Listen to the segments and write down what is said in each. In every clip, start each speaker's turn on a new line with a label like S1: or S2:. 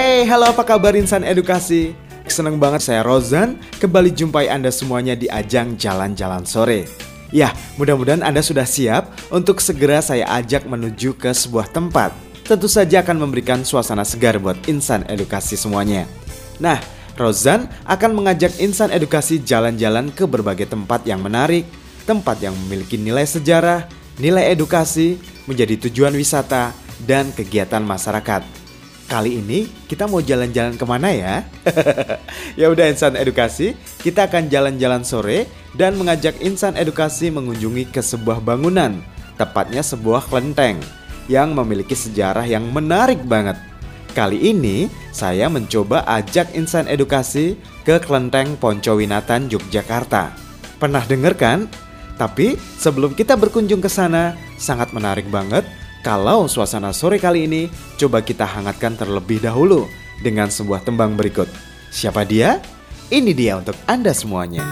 S1: Hey, halo apa kabar insan edukasi? Seneng banget saya Rozan kembali jumpai Anda semuanya di ajang jalan-jalan sore. Ya, mudah-mudahan Anda sudah siap untuk segera saya ajak menuju ke sebuah tempat. Tentu saja akan memberikan suasana segar buat insan edukasi semuanya. Nah, Rozan akan mengajak insan edukasi jalan-jalan ke berbagai tempat yang menarik, tempat yang memiliki nilai sejarah, nilai edukasi, menjadi tujuan wisata, dan kegiatan masyarakat. Kali ini kita mau jalan-jalan kemana ya? Ya udah insan edukasi, kita akan jalan-jalan sore dan mengajak insan edukasi mengunjungi ke sebuah bangunan, tepatnya sebuah kelenteng yang memiliki sejarah yang menarik banget. Kali ini saya mencoba ajak insan edukasi ke Kelenteng Poncowinatan Yogyakarta. Pernah dengar kan? Tapi sebelum kita berkunjung ke sana, sangat menarik banget. Kalau suasana sore kali ini, coba kita hangatkan terlebih dahulu dengan sebuah tembang berikut. Siapa dia? Ini dia untuk Anda semuanya.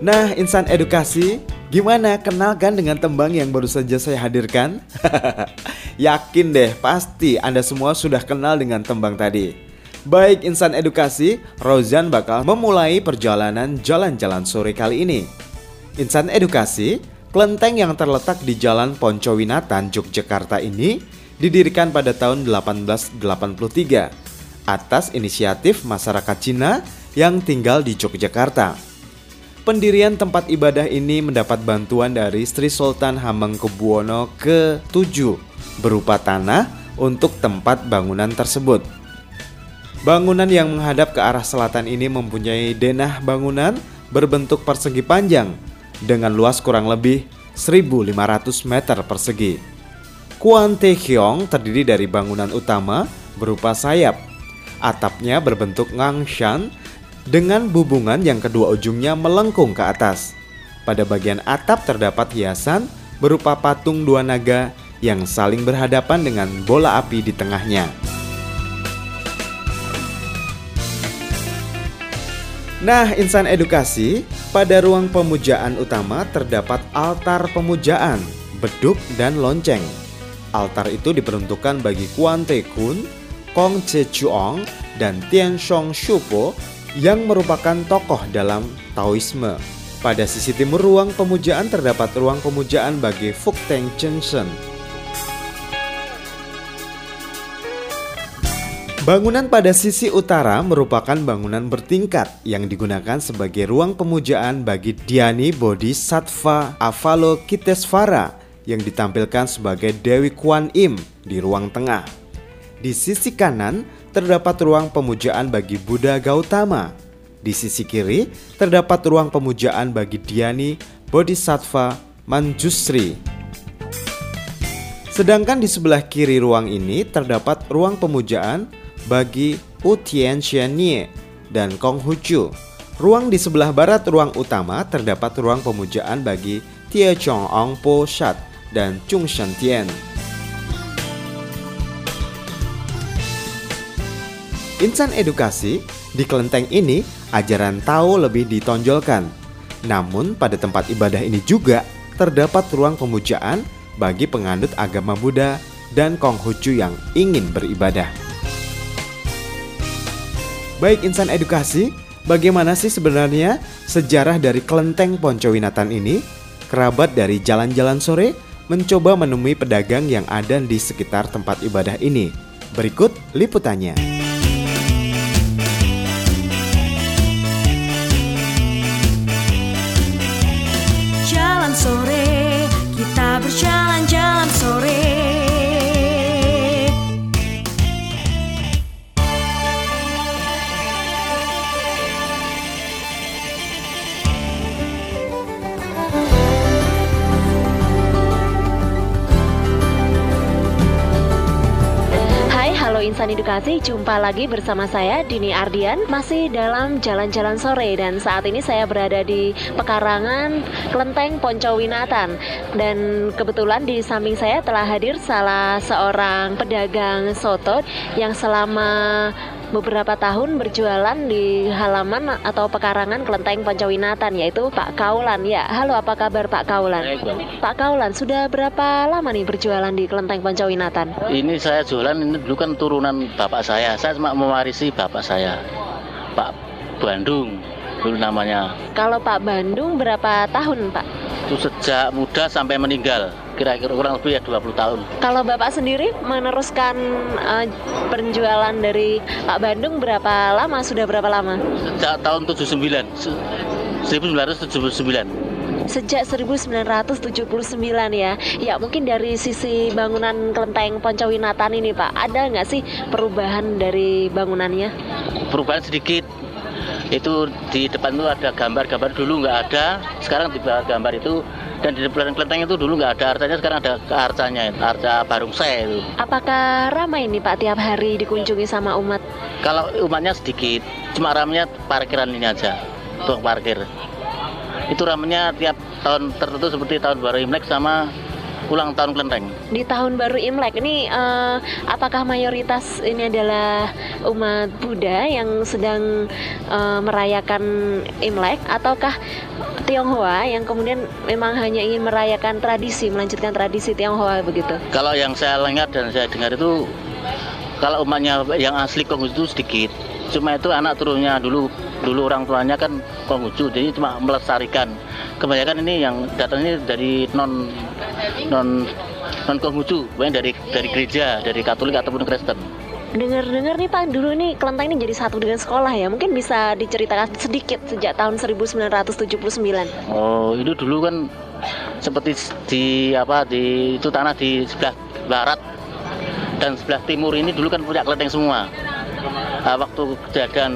S1: Nah, insan edukasi, gimana, kenal kan dengan tembang yang baru saja saya hadirkan? Yakin deh, pasti Anda semua sudah kenal dengan tembang tadi. Baik insan edukasi, Rozan bakal memulai perjalanan jalan-jalan sore kali ini. Insan edukasi, kelenteng yang terletak di Jalan Poncowinatan, Yogyakarta ini didirikan pada tahun 1883 atas inisiatif masyarakat Cina yang tinggal di Yogyakarta. Pendirian tempat ibadah ini mendapat bantuan dari Sri Sultan Hamengkubuwono ke-7 berupa tanah untuk tempat bangunan tersebut. Bangunan yang menghadap ke arah selatan ini mempunyai denah bangunan berbentuk persegi panjang dengan luas kurang lebih 1.500 meter persegi. Kwan Te Kiong terdiri dari bangunan utama berupa sayap. Atapnya berbentuk ngangshan dengan bubungan yang kedua ujungnya melengkung ke atas. Pada bagian atap terdapat hiasan berupa patung dua naga yang saling berhadapan dengan bola api di tengahnya. Nah, insan edukasi, pada ruang pemujaan utama terdapat altar pemujaan, beduk dan lonceng. Altar itu diperuntukkan bagi Kwan Te Kun, Kong Che Chuong, dan Tian Shong Shupo yang merupakan tokoh dalam Taoisme. Pada sisi timur ruang pemujaan terdapat ruang pemujaan bagi Fukteng Chengsen. Bangunan pada sisi utara merupakan bangunan bertingkat yang digunakan sebagai ruang pemujaan bagi Dhyani Bodhisattva Avalokitesvara yang ditampilkan sebagai Dewi Kwan Im di ruang tengah. Di sisi kanan terdapat ruang pemujaan bagi Buddha Gautama. Di sisi kiri terdapat ruang pemujaan bagi Dhyani Bodhisattva Manjusri. Sedangkan di sebelah kiri ruang ini terdapat ruang pemujaan bagi U Tien Sien Nie dan Kong Hu Chu. Ruang di sebelah barat ruang utama terdapat ruang pemujaan bagi Tie Chong Ong Po Shat dan Chung Shen Tien. Insan edukasi, di kelenteng ini ajaran Tao lebih ditonjolkan. Namun pada tempat ibadah ini juga terdapat ruang pemujaan bagi penganut agama Buddha dan Konghucu yang ingin beribadah. Baik insan edukasi, bagaimana sih sebenarnya sejarah dari kelenteng Poncowinatan ini? Kerabat dari jalan-jalan sore mencoba menemui pedagang yang ada di sekitar tempat ibadah ini. Berikut liputannya.
S2: Jalan sore, kita berjalan-jalan sore. Halo insan edukasi, jumpa lagi bersama saya Dini Ardian, masih dalam jalan-jalan sore, dan saat ini saya berada di pekarangan kelenteng Poncowinatan. Dan kebetulan di samping saya telah hadir salah seorang pedagang soto yang selama beberapa tahun berjualan di halaman atau pekarangan kelenteng Poncowinatan, yaitu Pak Kaulan. Ya, halo, apa kabar Pak Kaulan? Pak Kaulan, sudah berapa lama nih berjualan di kelenteng Poncowinatan?
S3: Ini saya jualan, ini dulu kan turunan bapak saya cuma mewarisi bapak saya, Pak Bandung dulu namanya.
S2: Kalau Pak Bandung berapa tahun Pak?
S3: Itu sejak muda sampai meninggal, kira-kira kurang lebih ya 20 tahun.
S2: Kalau Bapak sendiri meneruskan penjualan dari Pak Bandung berapa lama? Sudah berapa lama?
S3: Sejak tahun 1979.
S2: Sejak 1979 ya. Ya, mungkin dari sisi bangunan kelenteng Poncowinatan ini Pak, ada nggak sih perubahan dari bangunannya?
S3: Perubahan sedikit. Itu di depan itu ada gambar-gambar, dulu nggak ada, sekarang di bawah gambar itu. Dan di depan kelenteng itu dulu nggak ada arcanya, sekarang ada arcanya, arca barongsai itu.
S2: Apakah ramai ini Pak tiap hari dikunjungi sama umat?
S3: Kalau umatnya sedikit, cuma ramainya parkiran ini aja, tukang parkir. Itu ramainya tiap tahun tertentu seperti tahun baru Imlek sama ulang tahun kelenteng.
S2: Di tahun baru Imlek ini apakah mayoritas ini adalah umat Buddha yang sedang merayakan Imlek, ataukah Tionghoa yang kemudian memang hanya ingin merayakan tradisi, melanjutkan tradisi Tionghoa begitu?
S3: Kalau yang saya lihat dan saya dengar itu, kalau umatnya yang asli Konghucu itu sedikit. Cuma itu anak turunnya dulu orang tuanya kan Konghucu, jadi cuma melestarikan. Kebanyakan ini yang datang ini dari non Konghucu, banyak dari gereja, dari Katolik ataupun Kristen.
S2: Dengar-dengar nih Pak, dulu nih kelenteng ini jadi satu dengan sekolah ya. Mungkin bisa diceritakan sedikit sejak tahun 1979.
S3: Oh, itu dulu kan seperti di itu tanah di sebelah barat dan sebelah timur ini dulu kan punya kelenteng semua. Waktu kejadian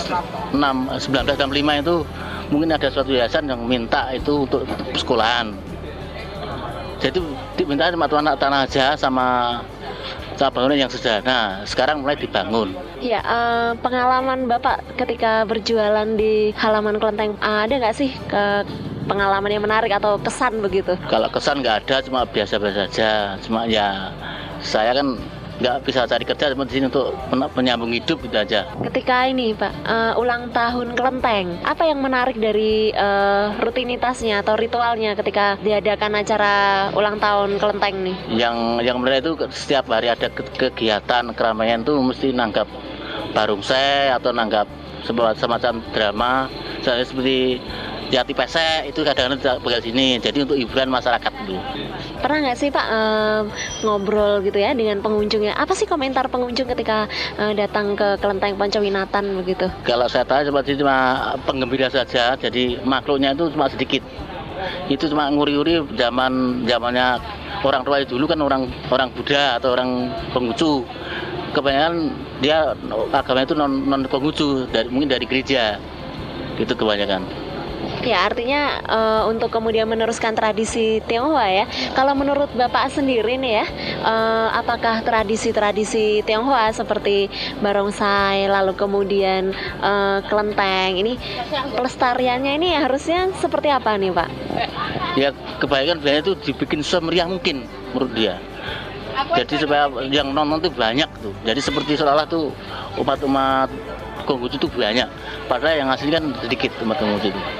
S3: 1965 itu mungkin ada suatu yayasan yang minta itu untuk sekolahan. Jadi diminta sama tanah aja sama bangunan yang sederhana. Sekarang mulai dibangun.
S2: Ya, pengalaman Bapak ketika berjualan di halaman kelenteng, ada nggak sih pengalaman yang menarik atau kesan begitu?
S3: Kalau kesan nggak ada, cuma biasa-biasa saja. Cuma ya saya kan nggak bisa cari kerja, cuma di sini untuk menyambung hidup gitu aja.
S2: Ketika ini Pak, ulang tahun kelenteng, apa yang menarik dari rutinitasnya atau ritualnya ketika diadakan acara ulang tahun kelenteng nih?
S3: Yang menarik itu setiap hari ada kegiatan keramaian tuh mesti nanggap barongsai atau nanggap semacam drama, seperti Jati Pesek itu kadang-kadang bakal sini. Jadi untuk hiburan masyarakat dulu.
S2: Pernah nggak sih Pak ngobrol gitu ya dengan pengunjungnya? Apa sih komentar pengunjung ketika datang ke kelenteng Poncowinatan begitu?
S3: Kalau saya tahu seperti cuma penggembira saja. Jadi makhluknya itu cuma sedikit. Itu cuma nguri-nguri zamannya orang tua dulu kan orang Buddha atau orang Konghucu. Kebanyakan dia agamanya itu non Konghucu, mungkin dari gereja. Gitu kebanyakan.
S2: Ya, artinya untuk kemudian meneruskan tradisi Tionghoa ya. Kalau menurut Bapak sendiri nih ya, apakah tradisi-tradisi Tionghoa seperti barongsai, lalu kemudian kelenteng ini pelestariannya ini harusnya seperti apa nih Pak?
S3: Ya kebanyakan itu dibikin semeriah mungkin menurut dia. Jadi supaya yang nonton tuh banyak tuh. Jadi seperti seolah tuh umat-umat Konghucu itu banyak. Padahal yang asli kan sedikit umat Konghucu itu.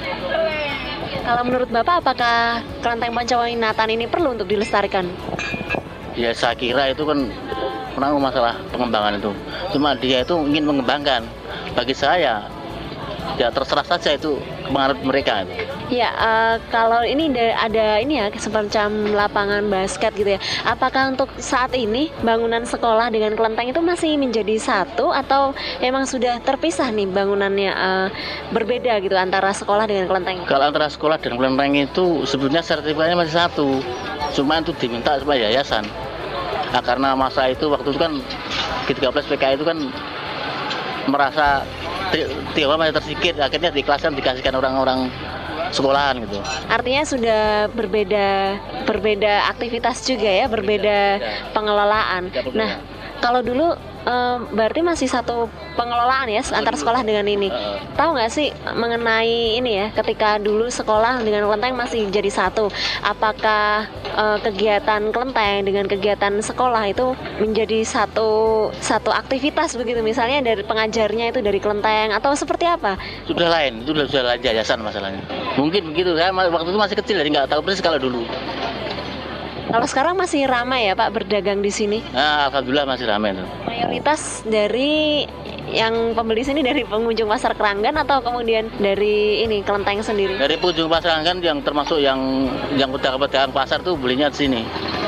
S2: Kalau menurut Bapak, apakah kelenteng Poncowinatan ini perlu untuk dilestarikan?
S3: Ya saya kira itu kan masalah pengembangan itu. Cuma dia itu ingin mengembangkan. Bagi saya, ya terserah saja itu pengaruh mereka itu.
S2: Ya, kalau ini ada ini ya semacam lapangan basket gitu ya. Apakah untuk saat ini bangunan sekolah dengan kelenteng itu masih menjadi satu atau memang sudah terpisah nih bangunannya berbeda gitu antara sekolah dengan kelenteng?
S3: Kalau antara sekolah dan kelenteng itu sebenarnya sertifikatnya masih satu. Cuma itu diminta sama yayasan. Nah, karena masa itu waktu itu kan G13 PKI itu kan merasa Tionghoa masih tersikit, akhirnya dikasihkan orang-orang sekolahan gitu.
S2: Artinya sudah berbeda aktivitas juga ya, berbeda pengelolaan. Nah, kalau dulu berarti masih satu pengelolaan ya antara sekolah dengan ini. Tahu nggak sih mengenai ini ya, ketika dulu sekolah dengan kelenteng masih jadi satu, apakah kegiatan kelenteng dengan kegiatan sekolah itu menjadi satu aktivitas begitu, misalnya dari pengajarnya itu dari kelenteng atau seperti apa?
S3: Sudah lain yayasan masalahnya. Mungkin begitu, saya waktu itu masih kecil jadi nggak tahu persis kalau dulu.
S2: Kalau sekarang masih ramai ya Pak berdagang di sini?
S3: Nah, alhamdulillah masih ramai itu.
S2: Mayoritas dari yang pembeli sini dari pengunjung pasar Keranggan atau kemudian dari ini kelenteng sendiri? Dari
S3: pengunjung pasar Keranggan yang termasuk yang pedagang pasar tuh belinya di sini.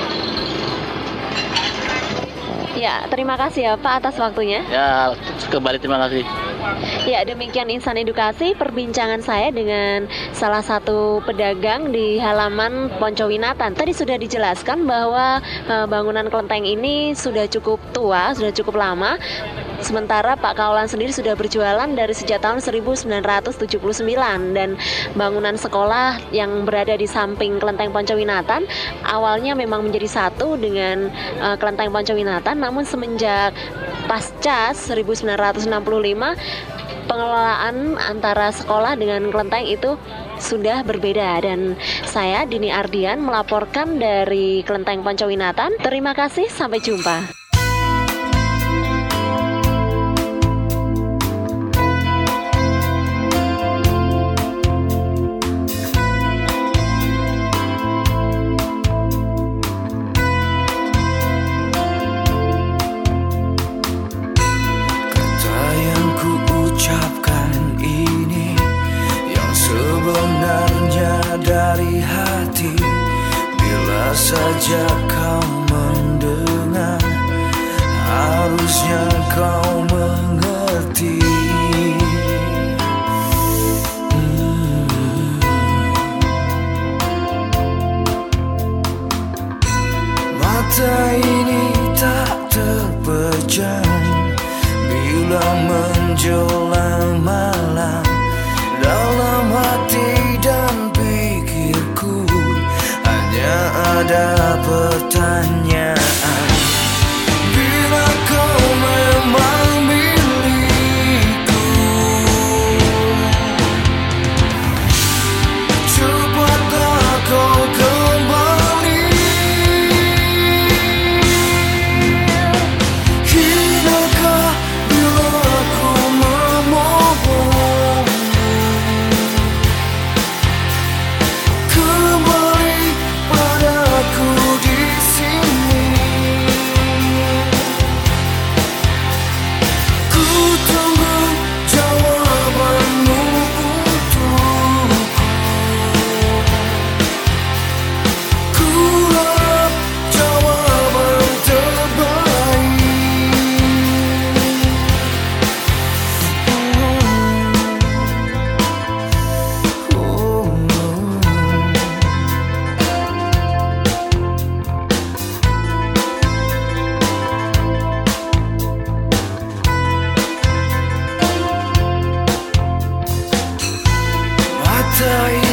S2: Ya, terima kasih ya Pak atas waktunya.
S3: Ya, kembali terima kasih.
S2: Ya, demikian Insan Edukasi perbincangan saya dengan salah satu pedagang di halaman Poncowinatan. Tadi sudah dijelaskan bahwa bangunan kelenteng ini sudah cukup tua, sudah cukup lama. Sementara Pak Kaulan sendiri sudah berjualan dari sejak tahun 1979 dan bangunan sekolah yang berada di samping kelenteng Poncowinatan awalnya memang menjadi satu dengan kelenteng Poncowinatan, namun semenjak pasca 1965 pengelolaan antara sekolah dengan kelenteng itu sudah berbeda. Dan saya Dini Ardian melaporkan dari Kelenteng Poncowinatan. Terima kasih, sampai jumpa.
S4: Dari hati, bila saja kau mendengar, harusnya kau mengerti. Mata ini tak terpejam bila menjelang malam, dalam hati dan pikirku hanya ada pertanyaan, bila kau memang milikku, cepatlah kau kembali. Hinakah bila ku memohon kembali padaku di sini? Ku tunggu jawabanmu untukku. Ku harap jawaban terbaik. Mata